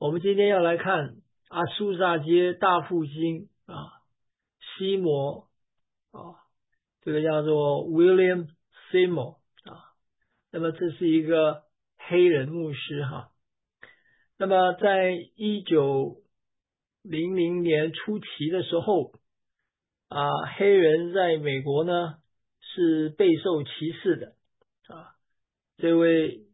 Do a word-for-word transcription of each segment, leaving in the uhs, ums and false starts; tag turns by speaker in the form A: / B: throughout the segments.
A: 我们今天要来看阿苏萨街大复兴啊，西摩啊，这个叫做 William Seymour 啊，那么这是一个黑人牧师哈。那么在一九零零年初期的时候啊，黑人在美国呢是备受歧视的啊。这位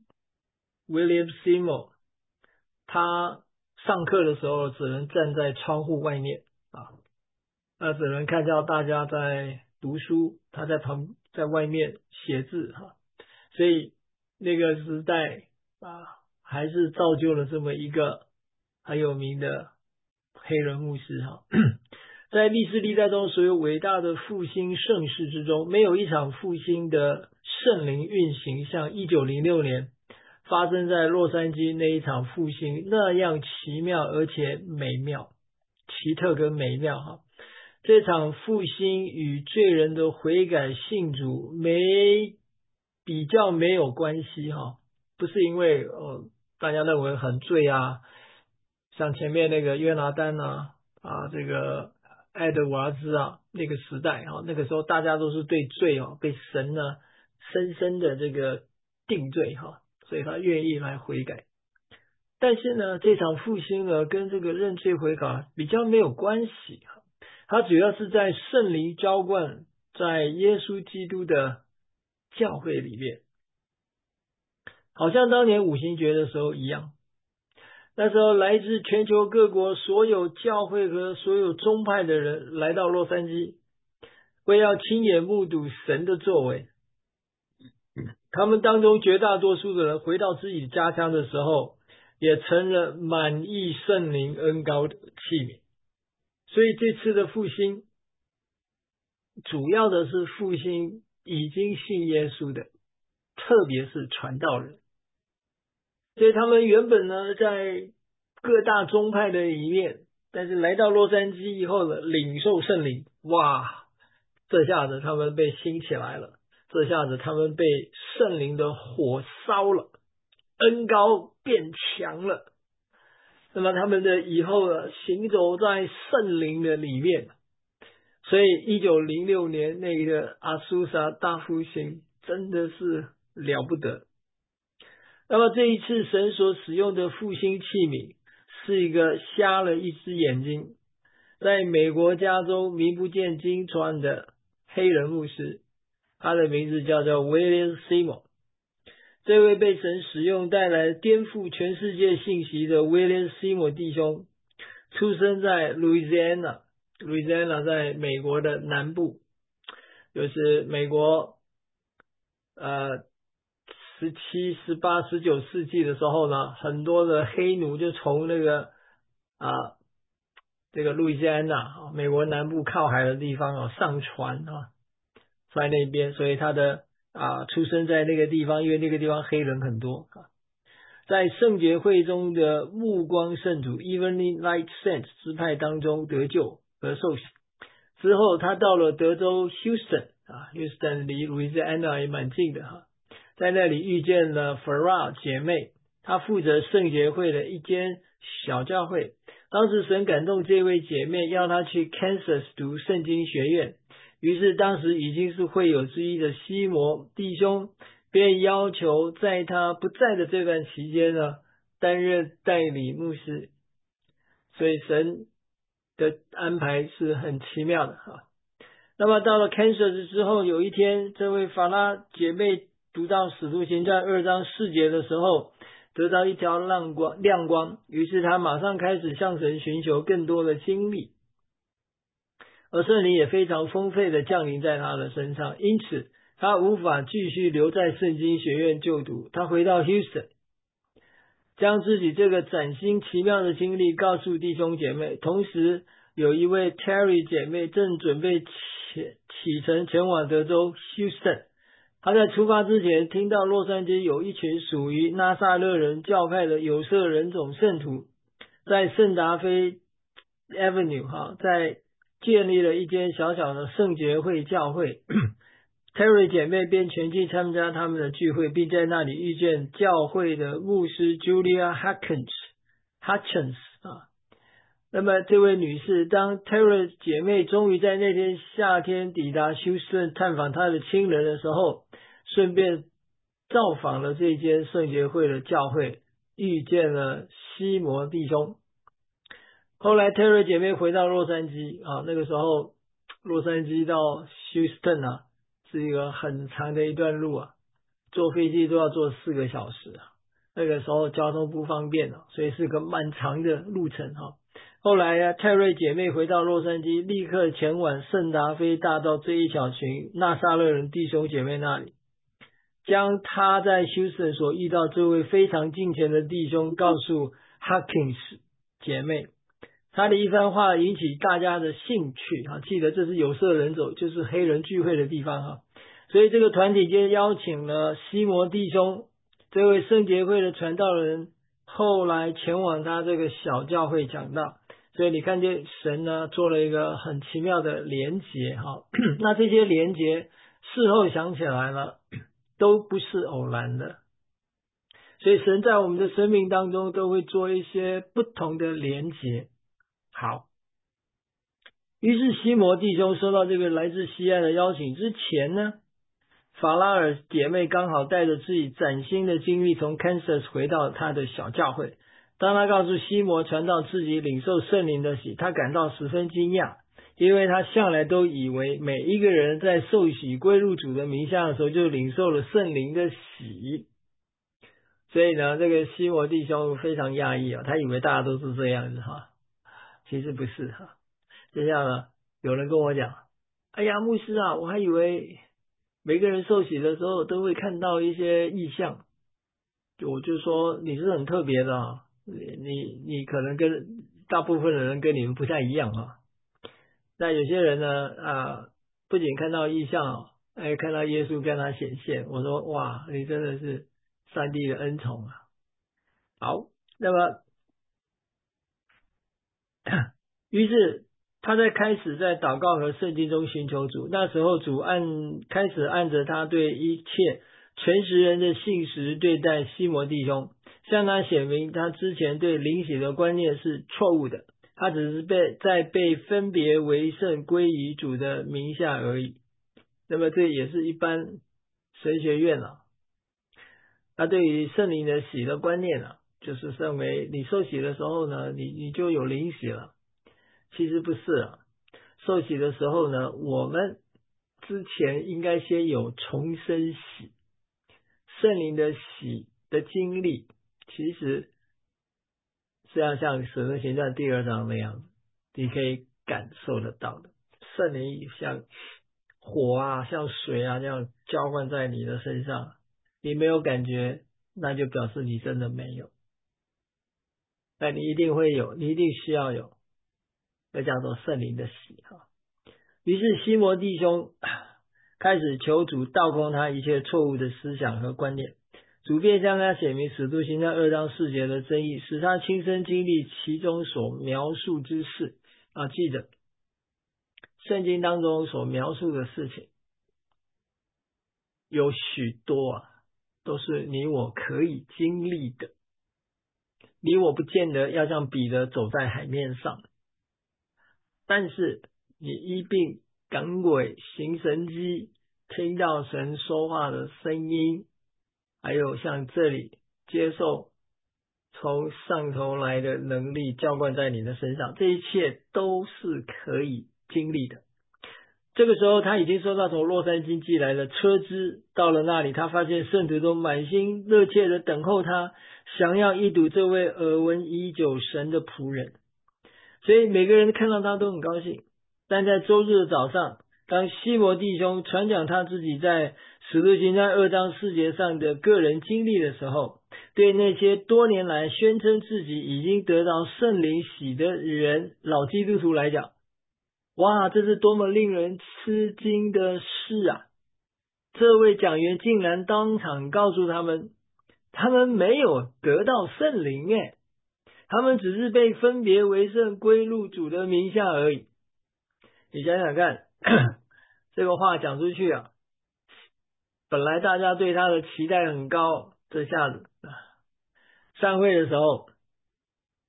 A: William Seymour 他上课的时候只能站在窗户外面啊，他只能看到大家在读书，他在旁在外面写字哈，所以那个时代啊，还是造就了这么一个很有名的黑人牧师哈。在历史历代中所有伟大的复兴盛世之中，没有一场复兴的圣灵运行像一九零六年发生在洛杉矶那一场复兴那样奇妙而且美妙，奇特跟美妙哈。这场复兴与罪人的悔改信主没比较没有关系哈，不是因为呃大家认为很罪啊，像前面那个约拿单啊啊这个爱德华兹啊那个时代啊，那个时候大家都是对罪啊被神呢深深的这个定罪哈，所以他愿意来悔改。但是呢，这场复兴呢跟这个认罪悔改比较没有关系哈。它主要是在圣灵浇灌在耶稣基督的教会里面，好像当年五旬节的时候一样。那时候来自全球各国所有教会和所有宗派的人来到洛杉矶，为要亲眼目睹神的作为。他们当中绝大多数的人回到自己家乡的时候，也成了满意圣灵恩膏的器皿。所以这次的复兴主要的是复兴已经信耶稣的，特别是传道人。所以他们原本呢在各大宗派的里面，但是来到洛杉矶以后呢，领受圣灵，哇，这下子他们被兴起来了，这下子他们被圣灵的火烧了，恩膏变强了。那么他们的以后呢，行走在圣灵的里面。所以一九零六年那个阿苏萨大复兴真的是了不得。那么这一次神所使用的复兴器皿是一个瞎了一只眼睛，在美国加州名不见经传的黑人牧师，他的名字叫做 William Seymour。 这位被神使用带来颠覆全世界信息的 William Seymour 弟兄，出生在 Louisiana Louisiana 在美国的南部，就是美国呃十七、十八、十九世纪的时候呢，很多的黑奴就从那个啊这个路易斯安那美国南部靠海的地方啊上船啊，在那边，所以他的啊出生在那个地方，因为那个地方黑人很多啊。在圣节会中的目光圣徒 Evening Light Saints 支派当中得救和受洗之后，他到了德州 Houston 啊 Houston 离 Louisiana 也蛮近的哈，在那里遇见了 Farah 姐妹，她负责圣节会的一间小教会。当时神感动这位姐妹，要她去 Kansas 读圣经学院，于是当时已经是会友之一的西摩弟兄便要求在他不在的这段期间呢，担任代理牧师。所以神的安排是很奇妙的哈。那么到了 Kansas 之后，有一天这位法拉姐妹读到使徒行传二章四节的时候，得到一条亮光亮光，于是她马上开始向神寻求更多的经历，而圣灵也非常丰沛的降临在她的身上，因此她无法继续留在圣经学院就读，她回到 Houston， 将自己这个崭新奇妙的经历告诉弟兄姐妹。同时有一位 Terry 姐妹正准备起启程前往德州 Houston， 她在出发之前听到洛杉矶有一群属于拿撒勒人教派的有色人种圣徒在圣达菲 Avenue 哈，在建立了一间小小的圣节会教会Terry 姐妹便前去参加他们的聚会，并在那里遇见教会的牧师 Julia Hawkins Hutchins 啊。那么这位女士，当 Taylor 姐妹终于在那天夏天抵达休斯顿探访她的亲人的时候，顺便造访了这间圣洁会的教会，遇见了西摩弟兄。后来 Taylor 姐妹回到洛杉矶啊，那个时候洛杉矶到休斯顿啊是一个很长的一段路啊，坐飞机都要坐四个小时啊，那个时候交通不方便啊，所以是个蛮长的路程哈、啊。后来啊，泰瑞姐妹回到洛杉矶，立刻前往圣达菲大道这一小群纳撒勒人弟兄姐妹那里，将他在休斯顿所遇到这位非常敬虔的弟兄告诉 Hutchins 姐妹。他的一番话引起大家的兴趣啊，记得这是有色人种，就是黑人聚会的地方哈。所以这个团体就邀请了西摩弟兄这位圣洁会的传道人，后来前往他这个小教会讲道。所以你看见神呢做了一个很奇妙的连结哈，那这些连结事后想起来了都不是偶然的，所以神在我们的生命当中都会做一些不同的连结。好，于是西摩弟兄收到这个来自西安的邀请之前呢，法拉尔姐妹刚好带着自己崭新的经历从 Kansas 回到她的小教会。当他告诉西摩传道自己领受圣灵的喜，他感到十分惊讶，因为他向来都以为每一个人在受洗归入主的名下的时候就领受了圣灵的喜。所以呢，这个西摩弟兄非常讶异啊，他以为大家都是这样子哈，其实不是哈。就像呢，有人跟我讲，哎呀，牧师啊，我还以为每个人受洗的时候都会看到一些异象，我就说你是很特别的啊。你你可能跟大部分的人跟你们不太一样啊。那有些人呢啊，不仅看到异象，还看到耶稣跟他显现。我说哇，你真的是上帝的恩宠啊。好，那么于是他在开始在祷告和圣经中寻求主。那时候主按开始按着他对一切全实人的信实对待西摩弟兄，向他显明他之前对灵洗的观念是错误的，他只是被在被分别为圣归于主的名下而已。那么这也是一般神学院啊，他对于圣灵的洗的观念啊，就是认为你受洗的时候呢，你你就有灵洗了。其实不是啊，受洗的时候呢，我们之前应该先有重生洗，圣灵的洗的经历，其实是要像使徒行传第二章那样，你可以感受得到的。圣灵像火啊，像水啊这样浇灌在你的身上，你没有感觉，那就表示你真的没有。但你一定会有，你一定需要有，那叫做圣灵的洗哈。于是西摩弟兄开始求主倒空他一切错误的思想和观念，主便向他显明使徒行传二章四节的真意，使他亲身经历其中所描述之事啊。记得圣经当中所描述的事情有许多啊，都是你我可以经历的。你我不见得要像彼得走在海面上，但是你医病赶鬼行神迹，听到神说话的声音，还有像这里接受从上头来的能力浇灌在你的身上，这一切都是可以经历的。这个时候他已经收到从洛杉矶寄来的车资，到了那里他发现圣徒都满心热切的等候他，想要一睹这位耳闻已久神的仆人，所以每个人看到他都很高兴。但在周日的早上，当西摩弟兄传讲他自己在使徒行传二章四节上的个人经历的时候，对那些多年来宣称自己已经得到圣灵洗的人，老基督徒来讲，哇，这是多么令人吃惊的事啊！这位讲员竟然当场告诉他们，他们没有得到圣灵耶，他们只是被分别为圣归入主的名下而已。你想想看，这个话讲出去啊，本来大家对他的期待很高，这下子散会的时候，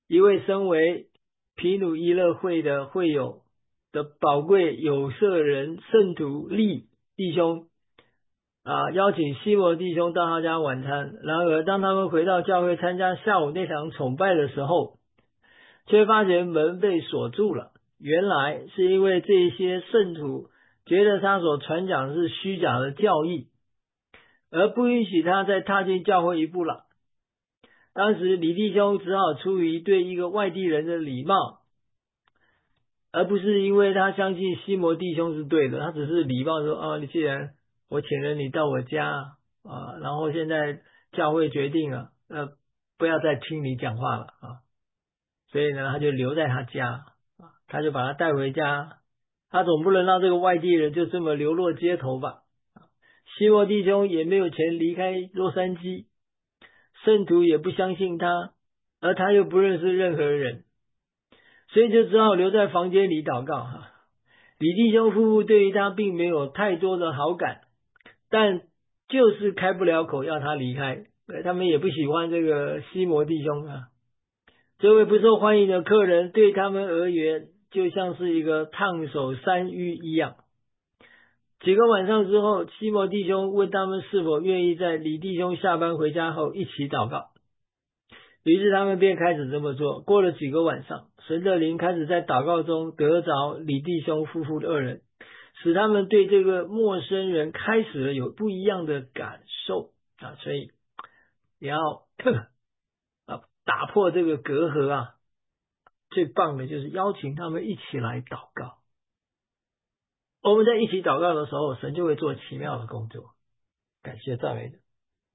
A: 一位身为皮努伊勒会的会友的宝贵有色人圣徒利弟兄啊，邀请西摩弟兄到他家晚餐。然而当他们回到教会参加下午那场崇拜的时候，却发觉门被锁住了。原来是因为这些圣徒觉得他所传讲的是虚假的教义，而不允许他再踏进教会一步了。当时李弟兄只好出于对一个外地人的礼貌，而不是因为他相信西摩弟兄是对的，他只是礼貌说啊，你既然我请了你到我家啊，然后现在教会决定了，呃，不要再听你讲话了啊，所以呢，他就留在他家啊，他就把他带回家，他总不能让这个外地人就这么流落街头吧？西摩弟兄也没有钱离开洛杉矶，圣徒也不相信他，而他又不认识任何人，所以就只好留在房间里祷告哈。李弟兄夫妇对于他并没有太多的好感，但就是开不了口要他离开，他们也不喜欢这个西摩弟兄啊。这位不受欢迎的客人对他们而言就像是一个烫手山芋一样。几个晚上之后，西摩弟兄问他们是否愿意在李弟兄下班回家后一起祷告，于是他们便开始这么做。过了几个晚上，神的灵开始在祷告中得着李弟兄夫妇的二人，使他们对这个陌生人开始了有不一样的感受啊！所以你要啊打破这个隔阂啊，最棒的就是邀请他们一起来祷告。我们在一起祷告的时候，神就会做奇妙的工作。感谢赞美的。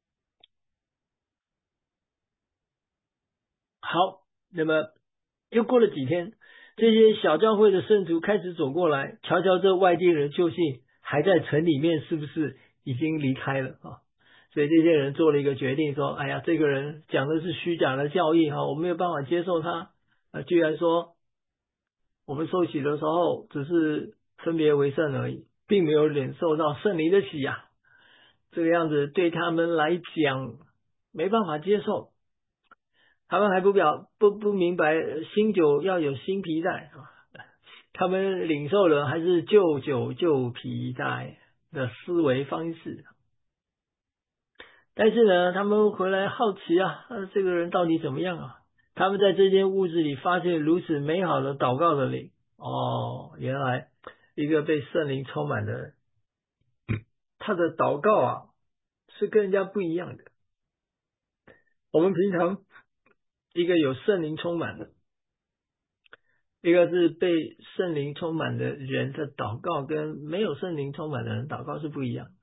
A: 好，那么又过了几天，这些小教会的圣徒开始走过来，瞧瞧这外地人究竟还在城里面，是不是已经离开了啊？所以这些人做了一个决定，说：哎呀，这个人讲的是虚假的教义哈，我没有办法接受他。啊，居然说我们受洗的时候只是分别为圣而已，并没有领受到圣灵的洗啊，这个样子对他们来讲没办法接受。他们还不表不不明白新酒要有新皮带啊，他们领受了还是旧酒旧皮带的思维方式。但是呢，他们回来好奇啊，这个人到底怎么样啊？他们在这间屋子里发现如此美好的祷告的灵。哦，原来一个被圣灵充满的人，他的祷告啊是跟人家不一样的。我们平常一个有圣灵充满的，一个是被圣灵充满的人的祷告跟没有圣灵充满的人祷告是不一样的，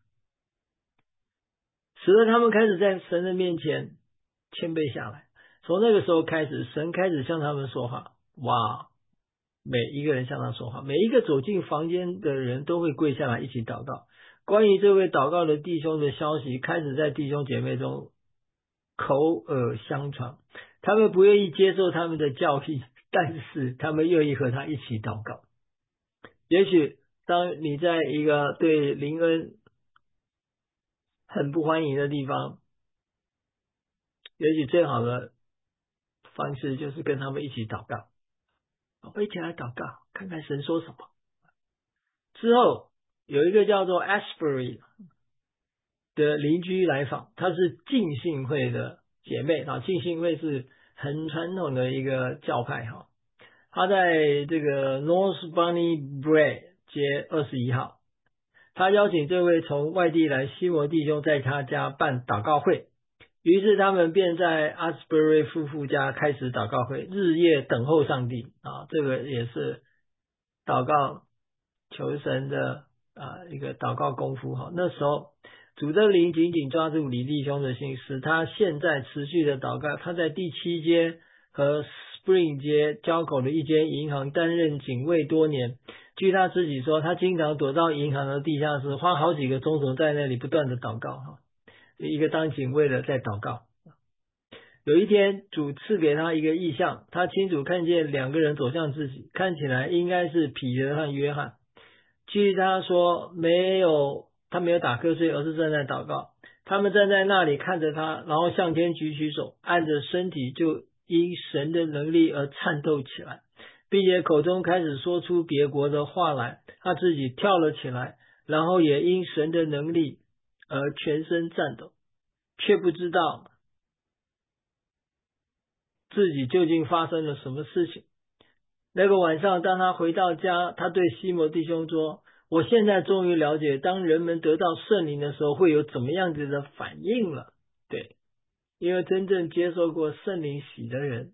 A: 使得他们开始在神的面前谦卑下来。从那个时候开始，神开始向他们说话。哇，每一个人向他说话，每一个走进房间的人都会跪下来一起祷告。关于这位祷告的弟兄的消息开始在弟兄姐妹中口耳相传，他们不愿意接受他们的教义，但是他们愿意和他一起祷告。也许当你在一个对灵恩很不欢迎的地方，也许最好的方式就是跟他们一起祷告，我们一起来祷告，看看神说什么。之后有一个叫做 Asbury 的邻居来访，她是浸信会的姐妹啊，浸信会是很传统的一个教派哈。她在这个 North Bunny Brae 街二十一号，她邀请这位从外地来西摩弟兄在她家办祷告会，于是他们便在 Asbury 夫妇家开始祷告会，日夜等候上帝啊，这个也是祷告求神的啊一个祷告功夫哈。那时候主的灵紧紧抓住李弟兄的心，使他现在持续的祷告。他在第七街和 Spring 街交口的一间银行担任警卫多年。据他自己说，他经常躲到银行的地下室，花好几个钟头在那里不断的祷告哈。一个当警卫的在祷告。有一天主赐给他一个异象，他清楚看见两个人走向自己，看起来应该是彼得和约翰。据他说，没有他没有打瞌睡，而是正在祷告。他们站在那里看着他，然后向天举起手，按着身体就因神的能力而颤抖起来，并且口中开始说出别国的话来。他自己跳了起来，然后也因神的能力而全身颤抖，却不知道自己究竟发生了什么事情。那个晚上，当他回到家，他对西摩弟兄说，我现在终于了解当人们得到圣灵的时候会有怎么样子的反应了。对，因为真正接受过圣灵洗的人，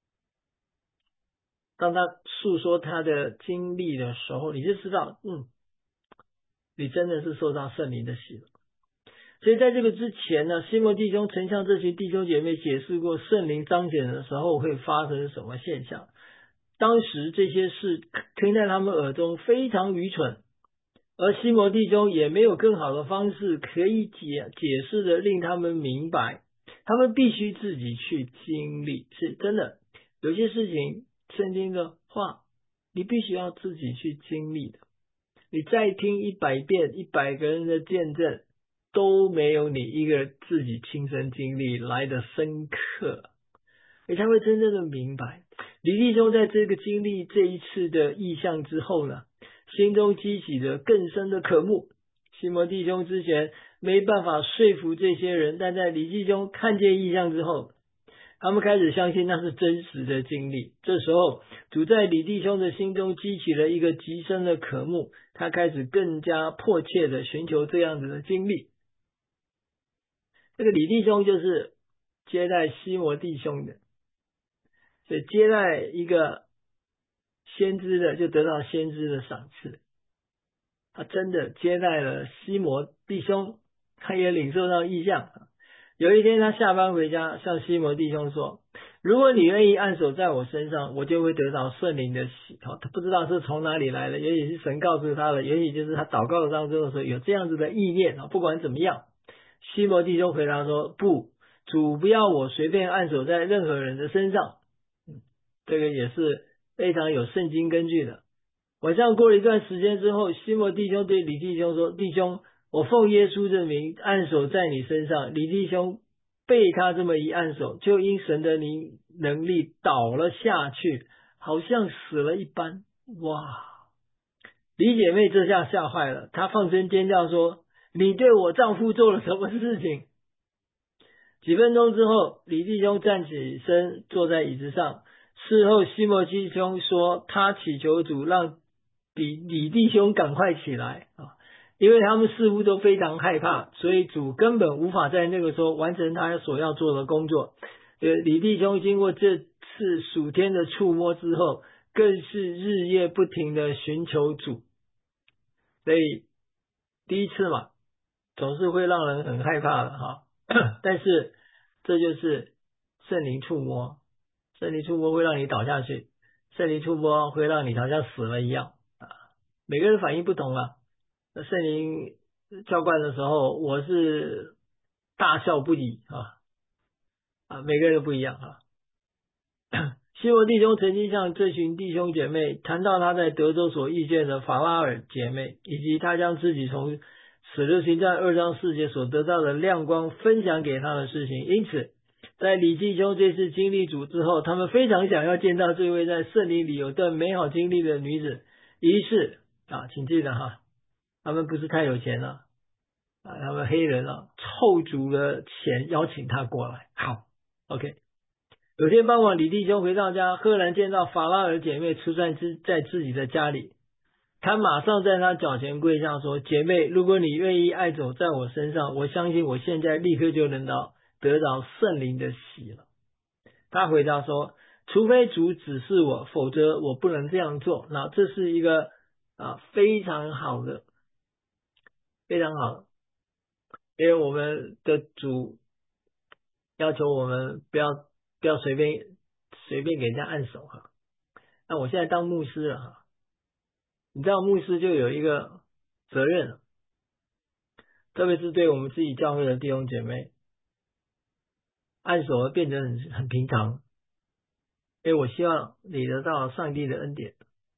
A: 当他诉说他的经历的时候，你就知道，嗯，你真的是受到圣灵的洗了。所以在这个之前呢，西摩弟兄曾向这群弟兄姐妹解释过圣灵彰显的时候会发生什么现象。当时这些事听在他们耳中非常愚蠢，而西摩弟兄也没有更好的方式可以解解释的令他们明白，他们必须自己去经历。是真的，有些事情圣经的话你必须要自己去经历的，你再听一百遍一百个人的见证都没有你一个自己亲身经历来的深刻，你才会真正的明白。李弟兄在这个经历这一次的异象之后呢，心中激起了更深的渴慕。西摩弟兄之前没办法说服这些人，但在李弟兄看见异象之后，他们开始相信那是真实的经历。这时候主在李弟兄的心中激起了一个极深的渴慕，他开始更加迫切的寻求这样子的经历。这个李弟兄就是接待西摩弟兄的，所以接待一个先知的就得到先知的赏赐，他真的接待了西摩弟兄，他也领受到异象。有一天他下班回家，向西摩弟兄说，如果你愿意按手在我身上，我就会得到圣灵的洗。他不知道是从哪里来的，也许是神告诉他的，也许就是他祷告当中的时候有这样子的意念。不管怎么样，西摩弟兄回答说，不，主不要我随便按手在任何人的身上。这个也是非常有圣经根据的。晚上过了一段时间之后，西摩弟兄对李弟兄说，弟兄，我奉耶稣的名按手在你身上。李弟兄被他这么一按手，就因神的灵能力倒了下去，好像死了一般。哇！李姐妹这下吓坏了，她放声尖叫说，你对我丈夫做了什么事情？几分钟之后，李弟兄站起身坐在椅子上。事后西摩弟兄说，他祈求主让李李弟兄赶快起来啊，因为他们似乎都非常害怕，所以主根本无法在那个时候完成他所要做的工作。呃，李弟兄经过这次属天的触摸之后，更是日夜不停的寻求主。所以第一次嘛，总是会让人很害怕的哈，但是这就是圣灵触摸，圣灵触摸会让你倒下去，圣灵触摸会让你好像死了一样啊。每个人反应不同啊。那圣灵浇灌的时候，我是大笑不已啊啊，每个人都不一样啊。西摩弟兄曾经向这群弟兄姐妹谈到他在德州所遇见的法拉尔姐妹，以及他将自己从使徒行传二章四节所得到的亮光分享给他的事情。因此在李弟兄这次经历主之后，他们非常想要见到这位在圣灵里有段美好经历的女子。于是啊，请记得哈，他们不是太有钱了啊，他们黑人啊凑足了钱邀请他过来。好 OK，有天傍晚，李弟兄回到家，赫然见到法拉尔姐妹出现在自己的家里。他马上在他脚前跪下说，姐妹，如果你愿意爱走在我身上，我相信我现在立刻就能到得到圣灵的喜了。他回答说，除非主指示我，否则我不能这样做。那这是一个啊非常好的非常好，因为我们的主要求我们不要不要随便随便给人家按手哈。那我现在当牧师了哈，你知道牧师就有一个责任，特别是对我们自己教会的弟兄姐妹，按手变成很很平常，因为我希望你得到上帝的恩典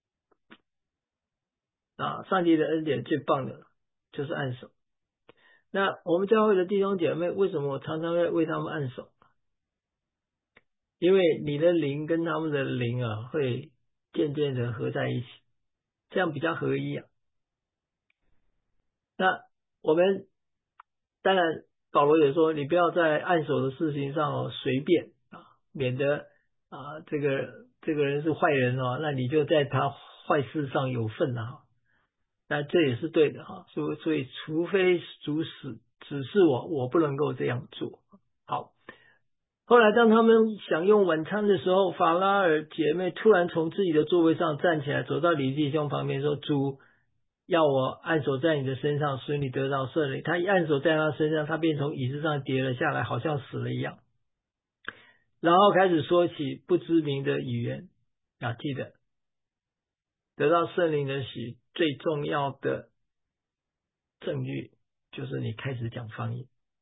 A: 啊，上帝的恩典最棒的就是按手。那我们教会的弟兄姐妹，为什么我常常会为他们按手？ 因为你的灵跟他们的灵啊，会渐渐的合在一起，这样比较合一啊。那我们当然保罗也说，你不要在按手的事情上哦随便啊，免得啊这个这个人是坏人哦，那你就在他坏事上有份了哈。那这也是对的哈，所以所以除非主使指示我，我不能够这样做。好，后来当他们享用晚餐的时候，法拉尔姐妹突然从自己的座位上站起来，走到李弟兄旁边说：主要我按手在你的身上，使你得到圣灵。他一按手在他身上，他便从椅子上跌了下来，好像死了一样。然后开始说起不知名的语言啊，记得得到圣灵的喜最重要的证据就是你开始讲方言。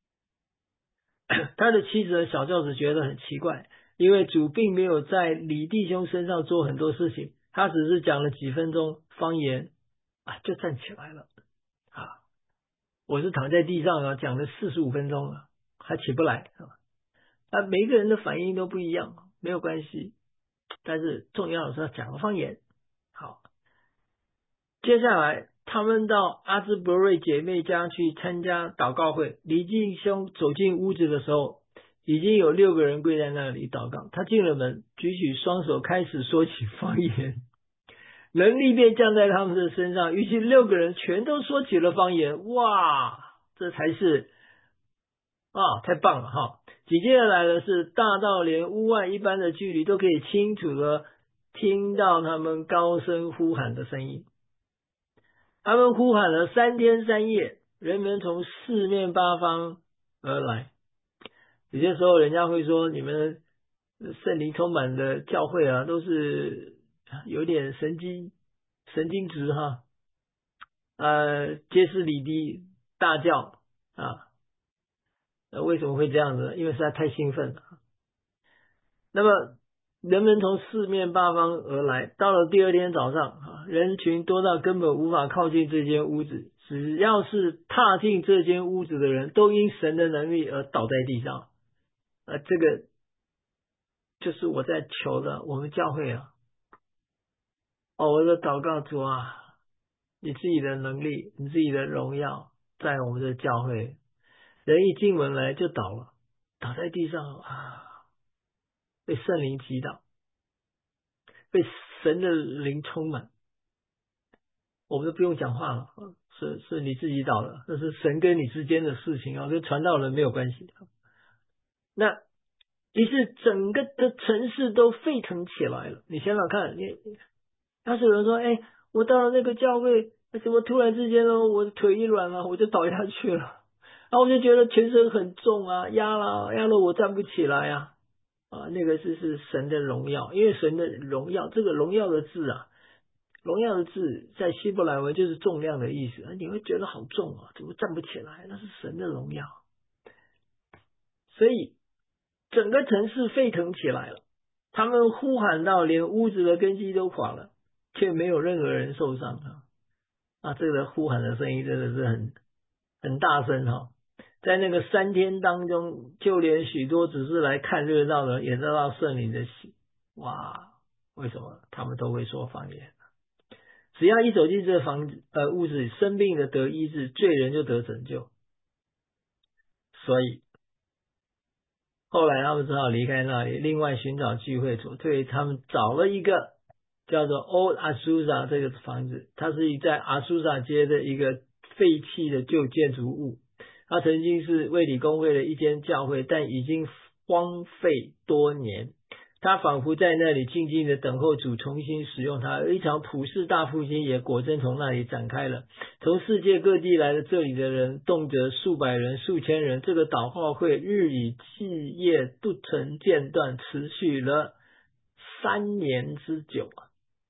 A: 他的妻子和小教子觉得很奇怪，因为主并没有在李弟兄身上做很多事情，他只是讲了几分钟方言啊，就站起来了啊。我是躺在地上啊，讲了四十五分钟了，还起不来啊。啊，每一个人的反应都不一样，没有关系，但是重要的是要讲了方言。好，接下来他们到阿兹伯瑞姐妹家去参加祷告会。李弟兄走进屋子的时候，已经有六个人跪在那里祷告。他进了门，举起双手开始说起方言，能力便降在他们的身上，于是六个人全都说起了方言。哇，这才是啊，太棒了哈！紧接着来的是大到连屋外一般的距离都可以清楚的听到他们高声呼喊的声音。他们呼喊了三天三夜，人们从四面八方而来。有些时候人家会说，你们圣灵充满的教会啊，都是有点神经神经质哈，呃，歇斯底里大叫啊，呃，为什么会这样子？因为实在太兴奋了。那么人们从四面八方而来，到了第二天早上啊，人群多到根本无法靠近这间屋子。只要是踏进这间屋子的人，都因神的能力而倒在地上。呃，这个就是我在求的，我们教会啊，哦，我的祷告主啊，你自己的能力，你自己的荣耀，在我们的教会，人一进门来就倒了，倒在地上啊，被圣灵击倒，被神的灵充满。我们都不用讲话了，是是你自己倒的，这是神跟你之间的事情啊，跟传道人没有关系。那于是整个的城市都沸腾起来了。你想想看，你要是有人说，哎，我到了那个教会，怎么突然之间呢，我的腿一软了，我就倒下去了，然后我就觉得全身很重啊，压了压了，我站不起来啊，啊，那个是是神的荣耀，因为神的荣耀，这个荣耀的字啊。荣耀的字在希伯来文就是重量的意思，你会觉得好重啊，怎么站不起来？那是神的荣耀，所以整个城市沸腾起来了。他们呼喊到连屋子的根基都垮了，却没有任何人受伤啊！啊，这个呼喊的声音真的是很很大声哈、哦。在那个三天当中，就连许多只是来看热闹的，也得到圣灵的喜。哇，为什么他们都会说方言？只要一走进这个房子呃屋子，生病的得医治，罪人就得拯救。所以后来他们只好离开那里，另外寻找聚会所。对，他们找了一个叫做 Old Azusa 这个房子，它是在阿苏萨街的一个废弃的旧建筑物。它曾经是卫理公会的一间教会，但已经荒废多年。他仿佛在那里静静的等候主重新使用它，一场普世大复兴也果真从那里展开了。从世界各地来的这里的人，动辄数百人、数千人，这个祷告会日以继夜不曾间断，持续了三年之久啊！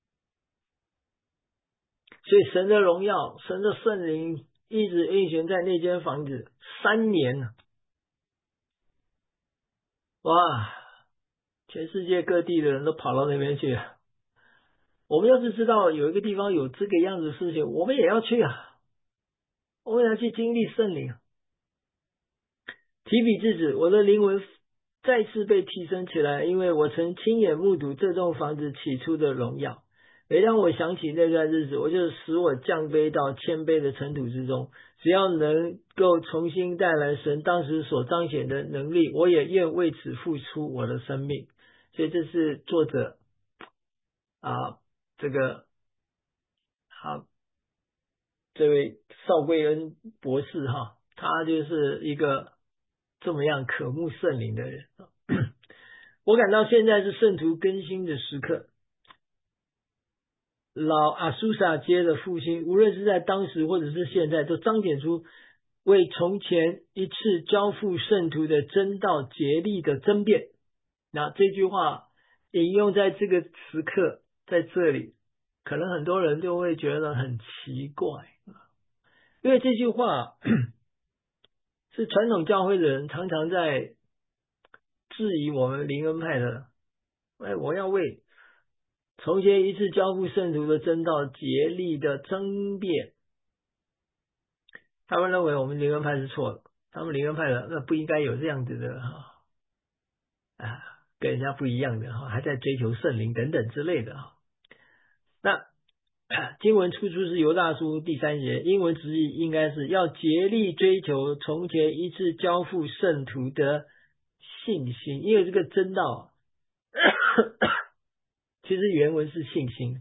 A: 所以神的荣耀、神的圣灵一直运行在那间房子三年了，哇！全世界各地的人都跑到那边去了。我们要是知道有一个地方有这个样子的事情，我们也要去啊！我们要去经历圣灵。提笔制止，我的灵魂再次被提升起来，因为我曾亲眼目睹这栋房子起初的荣耀。每当我想起那段日子，我就使我降卑到谦卑的尘土之中。只要能够重新带来神当时所彰显的能力，我也愿为此付出我的生命。所以这是作者啊，这个好，这位邵贵恩博士哈，他就是一个这么样渴慕圣灵的人。我感到现在是圣徒更新的时刻。老阿苏萨街的复兴，无论是在当时或者是现在，都彰显出为从前一次交付圣徒的真道竭力的争辩。那这句话引用在这个时刻，在这里，可能很多人就会觉得很奇怪，因为这句话是传统教会的人常常在质疑我们灵恩派的。哎，我要为从前一次交付圣徒的真道竭力的争辩。他们认为我们灵恩派是错的，他们灵恩派的那不应该有这样子的哈啊，跟人家不一样的哈，还在追求圣灵等等之类的哈。那经文出处是犹大书第三节，英文直译应该是要竭力追求从前一次交付圣徒的信心，因为这个真道其实原文是信心。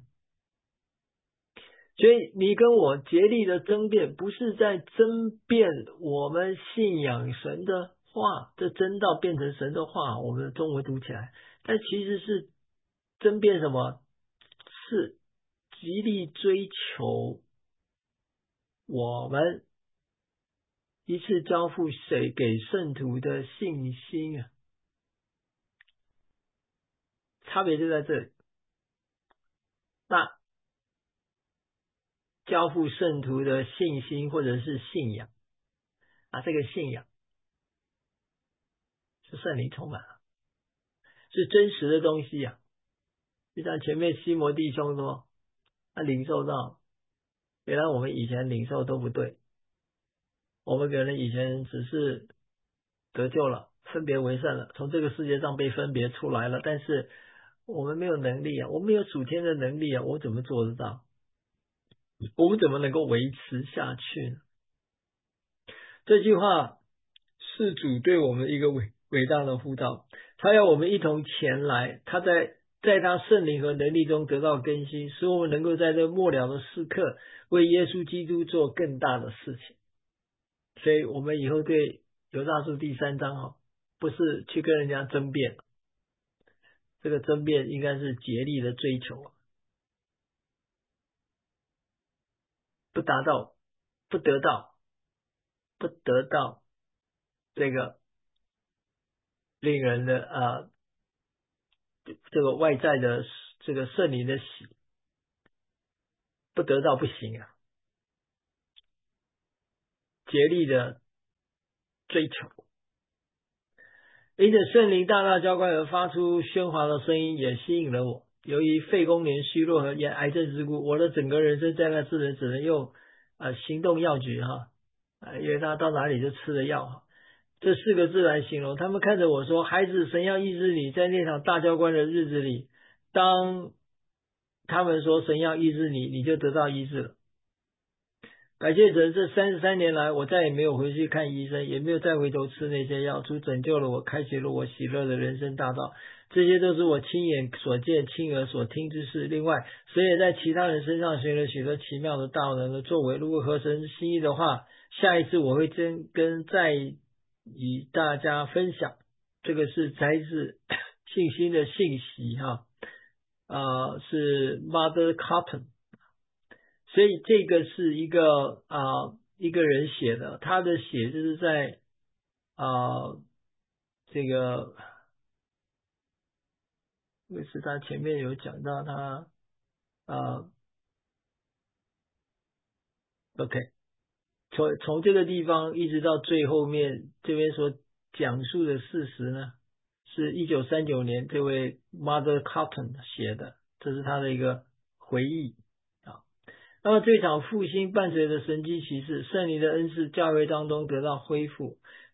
A: 所以你跟我竭力的争辩，不是在争辩我们信仰神的话，这真道变成神的话，我们的中文读起来，但其实是争辩什么？是极力追求我们一次交付谁给圣徒的信心啊，差别就在这里。那交付圣徒的信心或者是信仰啊，这个信仰是圣灵充满了，是真实的东西啊。就像前面西摩弟兄说，他领受到，原来我们以前领受都不对，我们可能以前只是得救了，分别为圣了，从这个世界上被分别出来了，但是我们没有能力啊，我们没有属天的能力啊，我怎么做得到？我们怎么能够维持下去呢？这句话是主对我们一个伟伟大的呼召，他要我们一同前来，他在在他圣灵和能力中得到更新，使我们能够在这末了的时刻为耶稣基督做更大的事情。所以我们以后对犹大书第三章哈，不是去跟人家争辩，这个争辩应该是竭力的追求，不达到，不得到，不得到这个令人的啊，这个外在的这个圣灵的喜，不得到不行啊，竭力的追求。因着圣灵大大浇灌而发出喧哗的声音也吸引了我。由于肺功能虚弱和癌症之故，我的整个人生在那之人只能用呃行动药局哈，呃因为他到哪里就吃了药哈，这四个字来形容。他们看着我说：“孩子，神要医治你。”在那场大浇灌的日子里，当他们说神要医治你，你就得到医治了。感谢神，这三十三年来，我再也没有回去看医生，也没有再回头吃那些药。主拯救了我，开启了我喜乐的人生大道。这些都是我亲眼所见、亲耳所听之事。另外，神也在其他人身上学了许多奇妙的大能的作为。如果合神心意的话，下一次我会真跟再与大家分享。这个是摘自信心的信息哈，呃，是 Mother Cotton。所以这个是一个啊、呃、一个人写的，他的写就是在啊、呃、这个，因为是他前面有讲到他啊、呃、OK， 从从这个地方一直到最后面这边所讲述的事实呢，是一九三九年这位 Mother Cotton 写的，这是他的一个回忆。那么这场复兴伴随着神迹奇事，圣灵的恩赐教会当中得到恢复。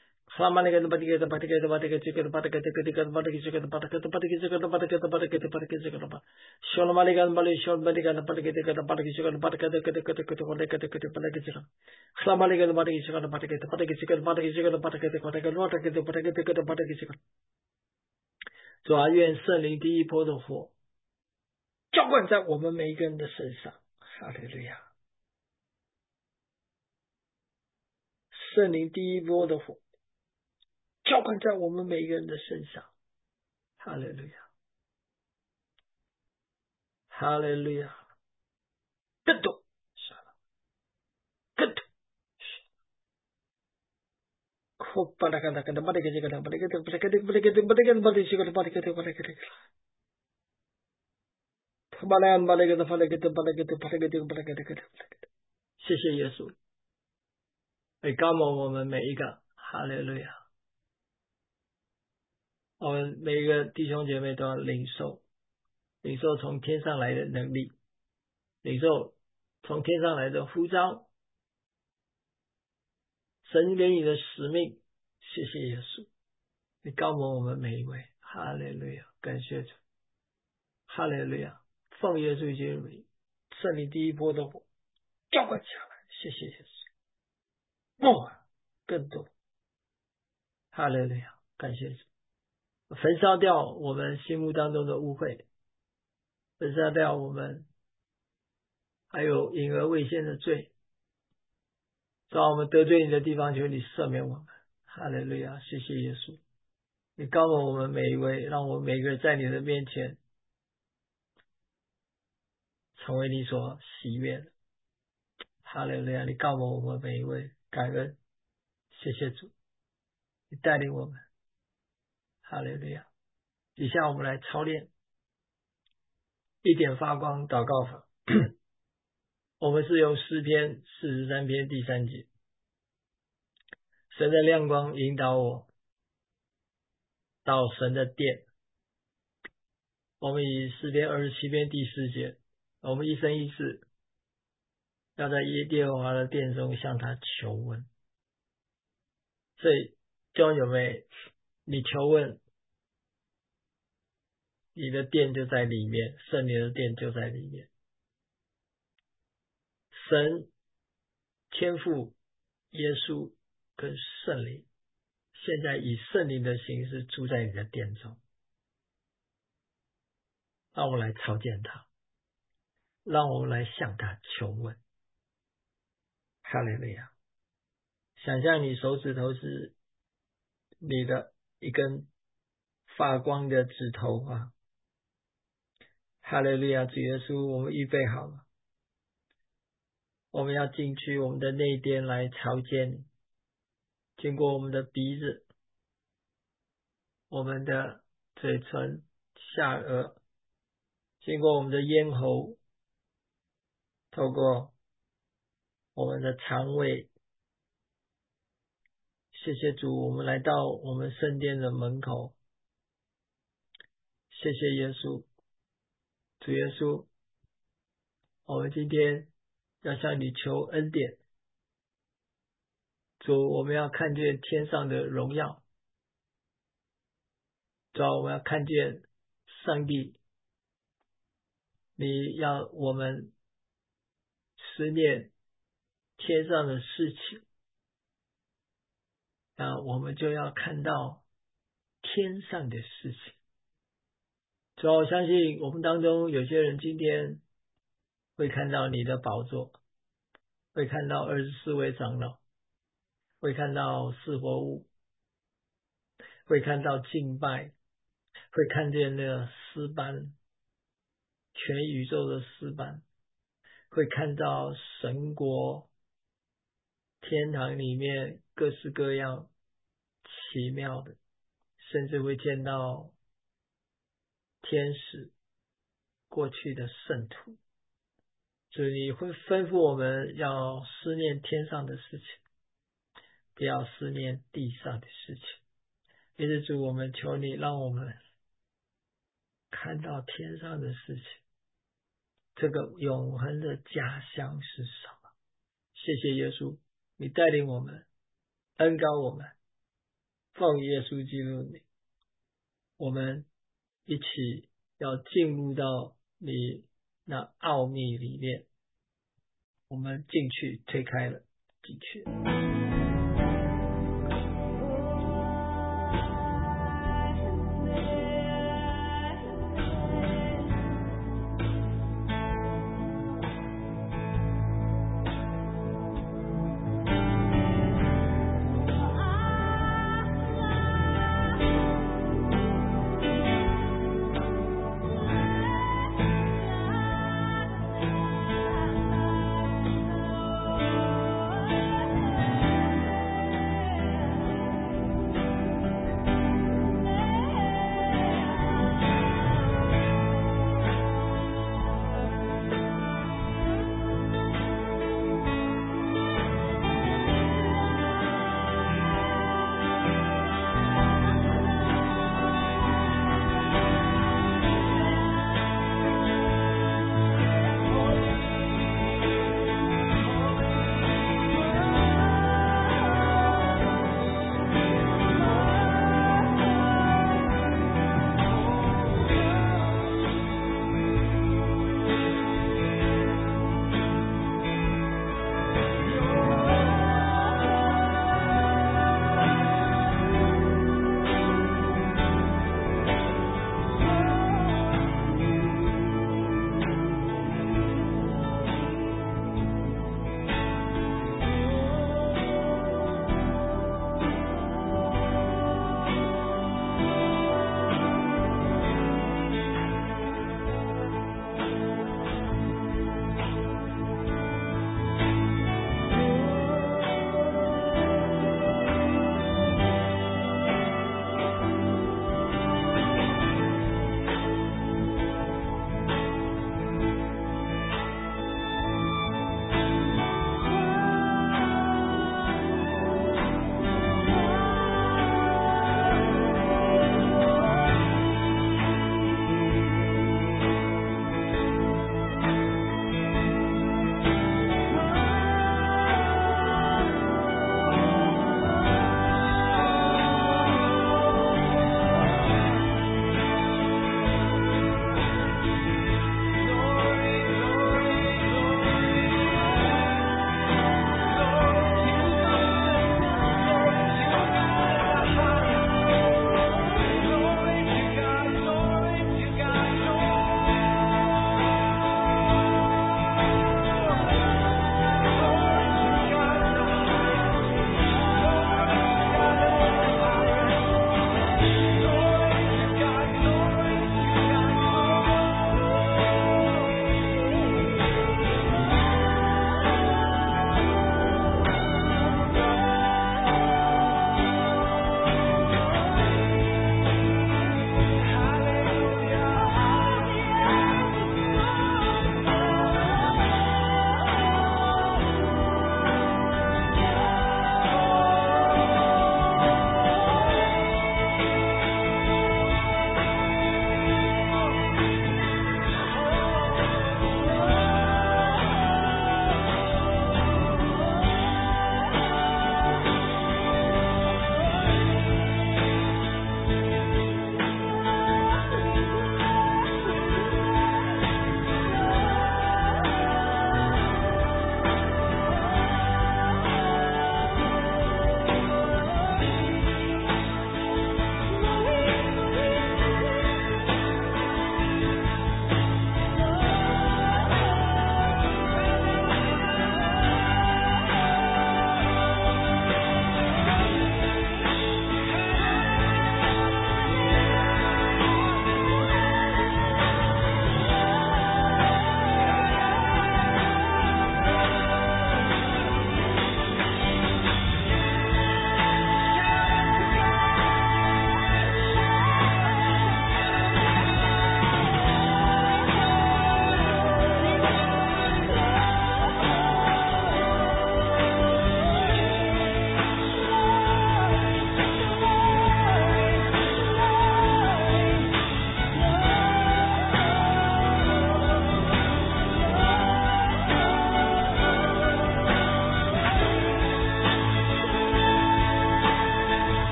A: 萨玛利格的巴蒂格的巴蒂格的巴蒂格这个的巴蒂格这个的巴蒂格这个的巴蒂格的巴蒂格这个的巴蒂格的巴蒂格的巴蒂格这个的巴，小了玛利格的巴利小巴蒂格的巴蒂格这个的巴蒂格这个的巴蒂格的这个的这个的这个的巴蒂格这个的巴蒂格这个，萨玛利格的巴蒂格这个的巴蒂格的巴蒂格这个的巴蒂格这个的巴蒂格的巴蒂格罗特格的巴蒂格这个的巴蒂格这个。主啊，愿圣灵第一波的火浇灌在我们每一个人的身上。哈利路亚！圣灵第一波的火浇灌在我们每一个人的身上。哈利路亚！哈利路亚！更多，更多。巴拉嘎达嘎达巴拉嘎达嘎达巴拉嘎达巴拉嘎达巴拉嘎达巴拉嘎达巴拉西嘎达巴拉嘎达巴拉嘎达巴拉安巴拉嘎达巴拉嘎达巴拉嘎达巴拉嘎达巴拉嘎达巴拉嘎达。谢谢耶稣，来高摩我们每一个。哈利路亚！我们每一个弟兄姐妹都要领受，领受从天上来的能力，领受从天上来的呼召，神给你的使命。谢谢耶稣，你高摩我们每一位。哈利路亚！感谢主。哈利路亚！奉耶稣基督名，圣灵第一波的火浇灌下来。谢谢耶稣。哇，更多。哈利路亚！感谢主。焚烧掉我们心目当中的污秽，焚烧掉我们还有隐而未现的罪。在我们得罪你的地方，求你赦免我们。哈利路亚！谢谢耶稣，你高摩我们每一位，让我们每个人在你的面前成为你所喜悦的。哈利路亚！你高摩我们每一位，感恩，谢谢主，你带领我们。哈利路亚！以下我们来操练一点发光祷告法。我们是由诗篇四十三篇第三节，神的亮光引导我到神的殿。我们以诗篇二十七篇第四节，我们一生一世要在耶和华的殿中向他求问。所以弟兄姊妹，你求问，你的殿就在里面，圣灵的殿就在里面。神、天父、耶稣跟圣灵现在以圣灵的形式住在你的殿中，让我们来朝见他，让我们来向他求问。哈利路亚！想象你手指头是你的一根发光的指头啊！哈利路亚！主耶稣，我们预备好了，我们要进去我们的内殿来朝见你，经过我们的鼻子、我们的嘴唇、下颚，经过我们的咽喉，透过我们的肠胃。谢谢主，我们来到我们圣殿的门口。谢谢耶稣，主耶稣，我们今天要向你求恩典。主，我们要看见天上的荣耀。主，我们要看见上帝，你要我们思念天上的事情，那我们就要看到天上的事情。主，我相信我们当中有些人今天会看到你的宝座，会看到二十四位长老，会看到四活物，会看到敬拜，会看见那个诗班，全宇宙的诗班，会看到神国天堂里面各式各样奇妙的，甚至会见到天使过去的圣徒。所以你会吩咐我们要思念天上的事情，不要思念地上的事情。也是主，我们求你让我们看到天上的事情，这个永恒的家乡是什么。谢谢耶稣，你带领我们，恩膏我们，奉耶稣基督名，我们一起要进入到你那奥秘里面。我们进去，推开了，进去。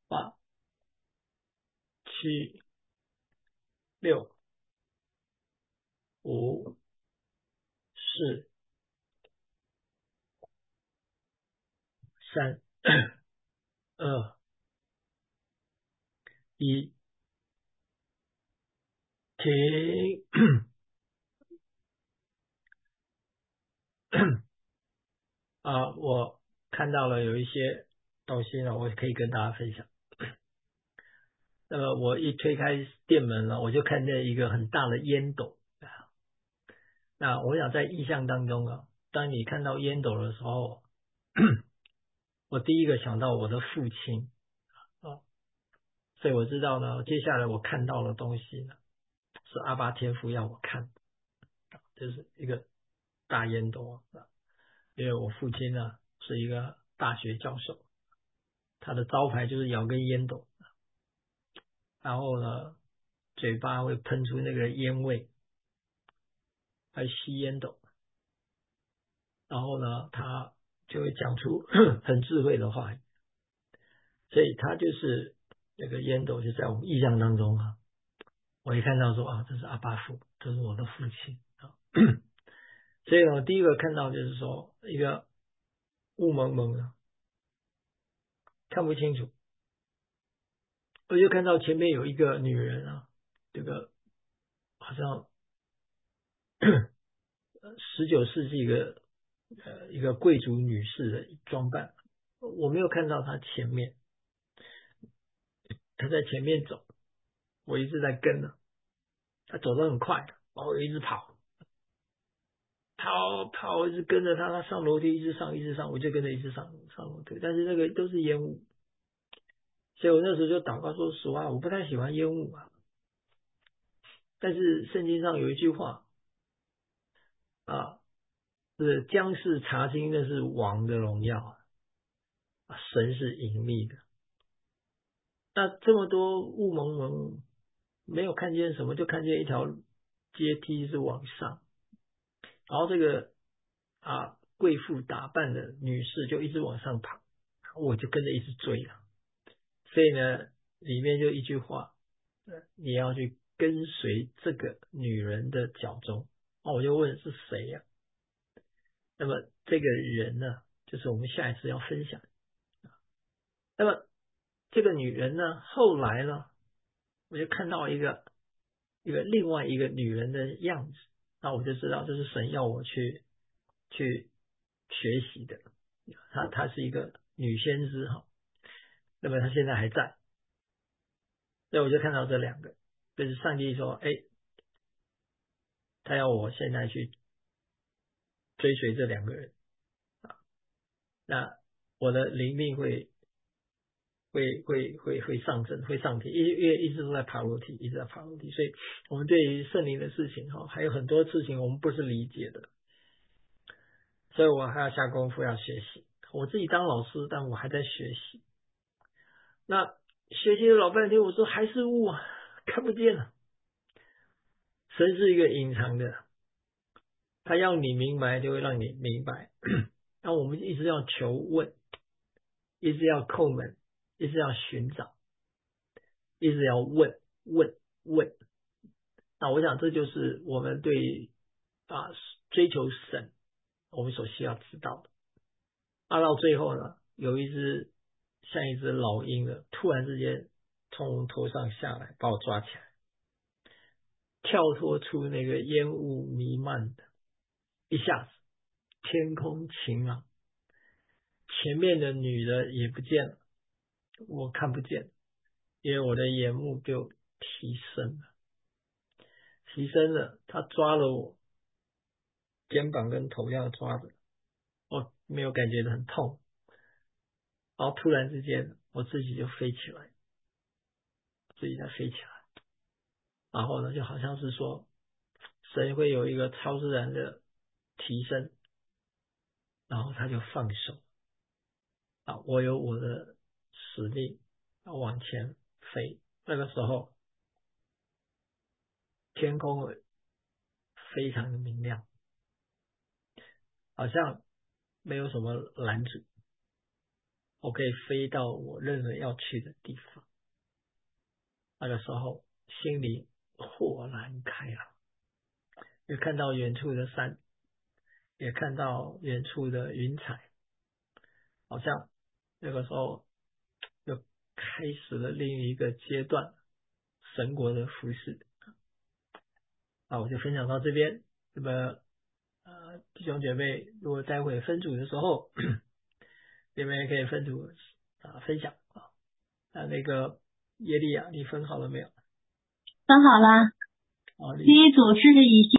A: 八、七、六、五、四、三、二、一，停。啊，我看到了有一些东西呢，我可以跟大家分享。那么我一推开店门了，我就看见一个很大的烟斗。那我想在意象当中啊，当你看到烟斗的时候，我第一个想到我的父亲啊，所以我知道呢，接下来我看到的东西呢，是阿爸天父要我看的，就是一个大烟斗啊。因为我父亲呢是一个大学教授，他的招牌就是咬根烟斗，然后呢，嘴巴会喷出那个烟味，还吸烟斗，然后呢，他就会讲出很智慧的话语，所以他就是那个烟斗就在我们意象当中啊。我一看到说啊，这是阿爸父，这是我的父亲啊。所以我第一个看到就是说一个雾蒙蒙的，看不清楚，我就看到前面有一个女人啊，这个好像十九世纪一个呃一个贵族女士的装扮，我没有看到她前面，她在前面走，我一直在跟呢，她走得很快，然后我一直跑，跑跑一直跟着她，她上楼梯一直上一直上，我就跟着一直上上楼梯，但是那个都是烟雾，所以我那时候就祷告说实话，我不太喜欢烟雾啊，但是圣经上有一句话啊，是将士查经，那是王的荣耀啊，神是隐秘的。那这么多雾蒙蒙，没有看见什么，就看见一条阶梯是往上，然后这个啊贵妇打扮的女士就一直往上爬，我就跟着一直追了。所以呢，里面就一句话，你要去跟随这个女人的脚踪。哦，我就问是谁呀、那么这个人呢，就是我们下一次要分享。那么这个女人呢，后来呢，我就看到一个一个另外一个女人的样子，那我就知道这是神要我去去学习的。她她是一个女先知哈，那么她现在还在，所以我就看到这两个，就是上帝说，哎，他要我现在去追随这两个人啊，那我的灵命会会会会会上升，会上提，因为因为一直都在爬楼梯，一直在爬楼梯，所以我们对于圣灵的事情哈，还有很多事情我们不是理解的，所以我还要下功夫要学习。我自己当老师，但我还在学习。那学习了老半天，我说还是雾啊，看不见了。神是一个隐藏的，他要你明白，就会让你明白。那我们一直要求问，一直要叩门，一直要寻找，一直要问问问。那我想这就是我们对啊追求神我们所需要知道的。啊，到最后呢，有一只像一只老鹰的，突然之间从头上下来，把我抓起来，跳脱出那个烟雾弥漫的，一下子天空晴朗，前面的女的也不见了，我看不见，因为我的眼目就提升了，提升了，他抓了我肩膀跟头这样抓着，我没有感觉到很痛，然后突然之间我自己就飞起来，自己在飞起来，然后呢就好像是说神会有一个超自然的提升，然后他就放手啊，我有我的使命要往前飞。那个时候天空非常的明亮，好像没有什么拦阻， 我可以飞到我任何要去的地方。那个时候心里豁然开朗，也看到远处的山，也看到远处的云彩，好像那个时候又开始了另一个阶段神国的服饰。啊，我就分享到这边。那么呃，弟兄姐妹，如果待会分组的时候，你们也可以分组啊分享啊。那那个耶利亚，你分好了没有？
B: 分好了。
A: 啊，你
B: 第一组是以